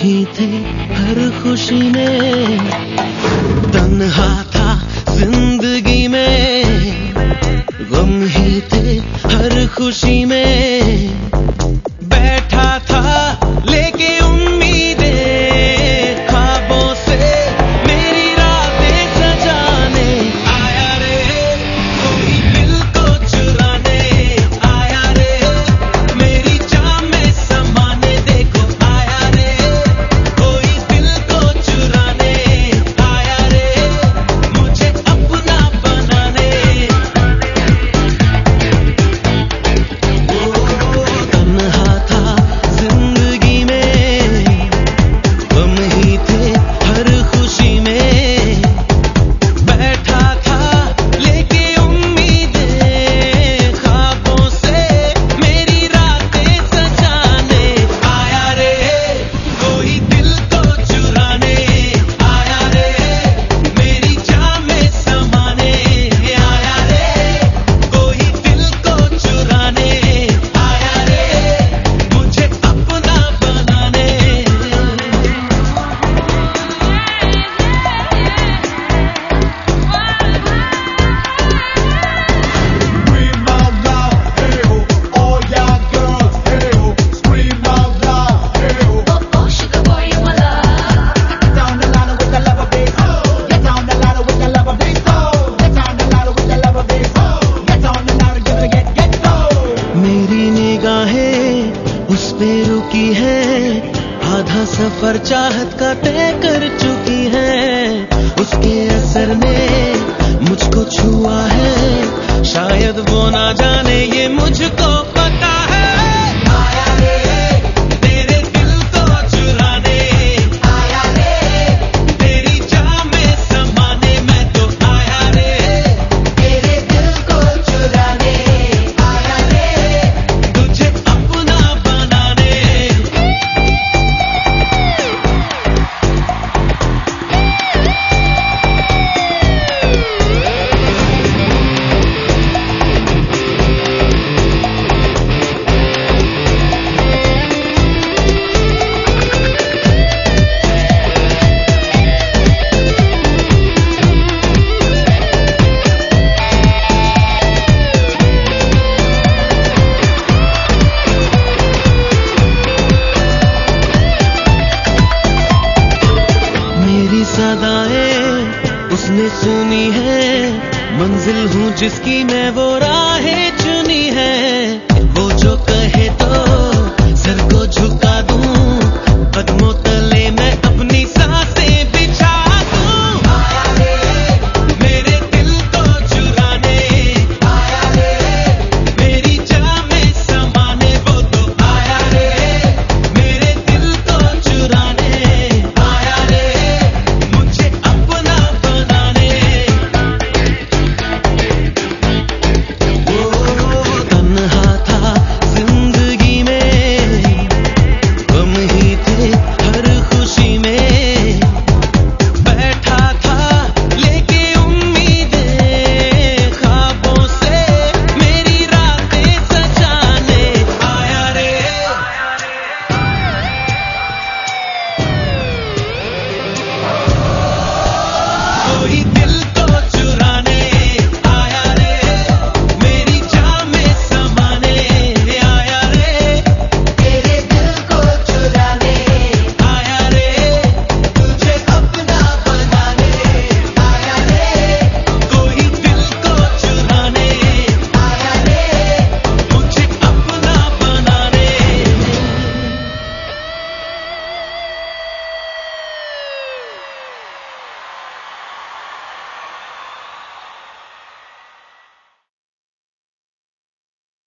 ही थे हर खुशी में, तन्हा था जिंदगी में, गम ही थे हर खुशी में, बैठा था लेके उम्मीदें ख्वाबों से मेरी रातें सजाने, आया रे कोई दिल को चुराने, आया रे मेरी जान में समाने, देखो आया रे कोई दिल को चुराने, आया रे मुझे अपना बनाने। तन्हा था जिंदगी में, गम ही थे हर खुशी में, बैठा था लेके उम्मीदें ख्वाबों से मेरी रातें सजाने, आया रे कोई दिल को चुराने, आया रे मेरी जान में समाने, आया रे कोई दिल को चुराने, आया रे मुझे अपना बनाने। Scream out loud, hey ho, all y'all girls, hey ho. Scream out loud, hey ho. Oh, sugar boy, you my love. Get down the ladder with the lover bass. Get down the ladder with the lover bass. Get down the ladder with the lover bass. Get on the ladder, get low. मेरी निगाहें उस पे रुकी है, आधा सफर चाहत का तय कर चुकी है, उसके असर ने मुझको छुआ है, शायद वो ना जाने ये मुझको पता है, आया रे तेरे दिल को चुराने, आया रे तेरी जान में समाने, मैं तो आया रे तेरे दिल को चुराने, आया रे तुझे अपना बनाने। मेरी सदाएं उसने सुनी है, मंजिल हूँ जिसकी मैं वो